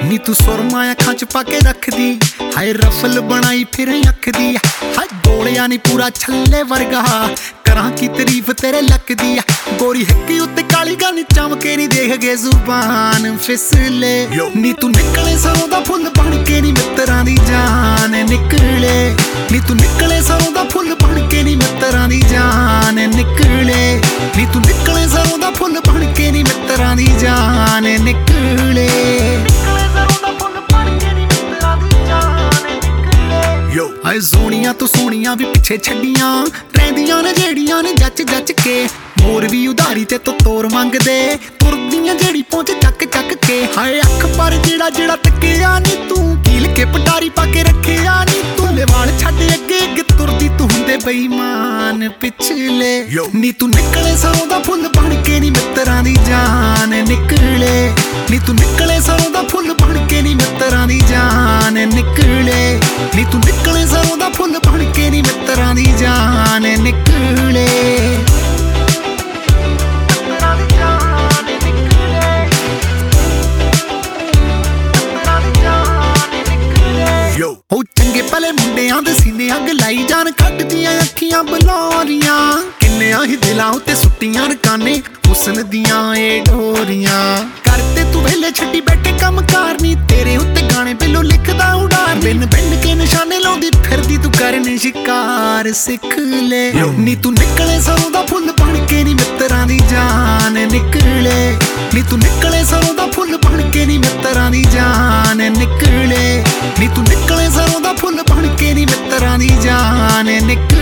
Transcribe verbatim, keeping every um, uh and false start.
ਨੀ ਤੂੰ ਸੁਰਮਾ ਅੱਖਾਂ ਚ ਪਾ ਕੇ ਰੱਖਦੀ, ਹਾਏ ਰਫਲ ਬਣਾਈ ਫਿਰ ਅੱਖ ਦੀ, ਹਾਏ ਗੋਲਿਆਂ ਨੀ ਪੂਰਾ ਛੱਲੇ ਵਰਗਾ, ਕਰਾਂ ਕੀ ਤਾਰੀਫ ਤੇਰੇ ਲੱਕ ਦੀ। ਗੋਰੀ ਹਿੱਕੀ ਉੱਤੇ ਕਾਲੀ ਗਾਨੀ ਚਮਕੇ ਨੀ ਦੇਖ ਗਏ ਜ਼ੁਬਾਨ ਫਿਸਲੇ, ਨੀ ਤੂੰ ਨਿਕਲੇ ਸਰੋਂ ਦਾ ਫੁੱਲ ਬਣ ਕੇ ਨੀ ਮਿੱਤਰਾਂ ਦੀ ਜਾਨ ਨਿਕਲੇ, ਨੀ ਤੂੰ ਨਿਕਲੇ ਸਰੋਂ ਦਾ ਫੁੱਲ ਬਣ ਕੇ ਨੀ ਮਿੱਤਰਾਂ ਦੀ ਜਾਨ ਨਿਕਲੇ, ਨੀ ਤੂੰ ਨਿਕਲੇ ਸਰੋਂ ਦਾ ਫੁੱਲ ਬਣ ਕੇ ਨੀ ਮਿੱਤਰਾਂ ਦੀ ਜਾਨ ਨਿਕਲੇ। ਹਾਏ ਸੋਹਣੀਆਂ ਤੋਂ ਸੋਹਣੀਆਂ ਵੀ ਪਿੱਛੇ ਛੱਡੀਆਂ ਰਹਿੰਦੀਆਂ ਨੇ ਜਿਹੜੀਆਂ ਨੇ ਜੱਚ ਜੱਚ ਕੇ, ਮੋਰ ਵੀ ਉਧਾਰੀ ਤੇ ਤੋਂ ਤੋਰ ਮੰਗਦੇ, ਤੁਰਦੀਆਂ ਜਿਹੜੀ ਪਹੁੰਚ ਚੱਕ ਚੱਕ ਕੇ। ਹਾਏ ਅੱਖ ਪਰ ਜਿਹੜਾ ਜਿਹੜਾ ਤੱਕਿਆ ਨੀ ਤੂੰ, ਕੀਲ ਕੇ ਪਟਾਰੀ ਪਾ ਕੇ ਰੱਖਿਆ ਨੀ ਤੂੰ, ਵਾਲ ਛੱਡ ਅੱਗੇ ਅੱਗੇ ਤੁਰਦੀ ਤੂੰ ਹੁੰਦੇ ਬੇਈਮਾਨ ਪਿਛਲੇ, ਨੀ ਤੂੰ ਨਿਕਲੇ ਸਰੋਂ ਦਾ ਫੁੱਲ ਬਣ ਕੇ ਨੀ ਮਿੱਤਰਾਂ ਦੀ ਜਾਨ ਨਿਕਲੇ, ਨੀ ਤੂੰ ਨਿਕਲੇ ਸਰੋਂ ਦਾ ਫੁੱਲ ਬਣ ਕੇ ਨੀ ਮਿੱਤਰਾਂ ਦੀ ਜਾਨ ਨਿਕਲੇ, ਨੀ ਤੂੰ ਨਿਕਲੇ ਸਰੋਂ ਦਾ ਫੁੱਲ ਬਣ ਕੇ ਨੀ ਮਿੱਤਰਾਂ ਦੀ ਜਾਨ ਨਿਕਲੇ। ਉਹ ਚੰਗੇ ਭਲੇ ਮੁੰਡਿਆਂ ਦੇ ਸੀਨੇ ਅੱਗ ਲਾਈ ਜਾਣ, ਕੱਢਦੀਆਂ ਅੱਖੀਆਂ ਬਲੌਰੀਆਂ, ਕਿੰਨਿਆਂ ਹੀ ਦਿਲਾਂ ਉੱਤੇ ਸੁੱਟੀਆਂ ਰਕਾਨੇ ਹੁਸਨ ਦੀਆਂ ਏ ਡੋਰੀਆਂ। ਕਰਤੇ ਤੂੰ ਵੇਲੇ ਛੱਡੀ ਬੈਠੇ ਕੰਮ ਕਰਨੀ, ਤੇਰੇ ਉੱਤੇ ਗਾਣੇ ਬਿੱਲੋ ਲਿਖਦਾ ਉਡਾਰ, ਬਿਨ ਬਿੰਨ ਕੇ ਨਿਸ਼ਾਨੇ ਲਾਉਂਦੀ ਫਿਰਦੀ ਤੂੰ ਕਰਨ ਸ਼ਿਕਾਰ ਸਿੱਖ ਲੈ, ਨੀ ਤੂੰ ਨਿਕਲੇ ਸਰੋਂ ਦਾ ਫੁੱਲ ਬਣ ਕੇ ਨੀ ਮਿੱਤਰਾਂ ਦੀ ਜਾਨ ਨਿਕਲੇ, ਨੀ ਤੂੰ ਨਿਕਲੇ ਸਰੋਂ ਦਾ ਫੁੱਲ ਬਣ ਕੇ ਨੀ ਮਿੱਤਰਾਂ ਦੀ ਜਾਨ ਨਿਕਲੇ, ਨੀ ਤੂੰ ਨਿਕਲੇ ਸਰੋਂ ਦਾ ਫੁੱਲ ਬਣ ਕੇ ਨੀ ਮਿੱਤਰਾਂ ਦੀ ਜਾਨ ਨਿਕਲੇ।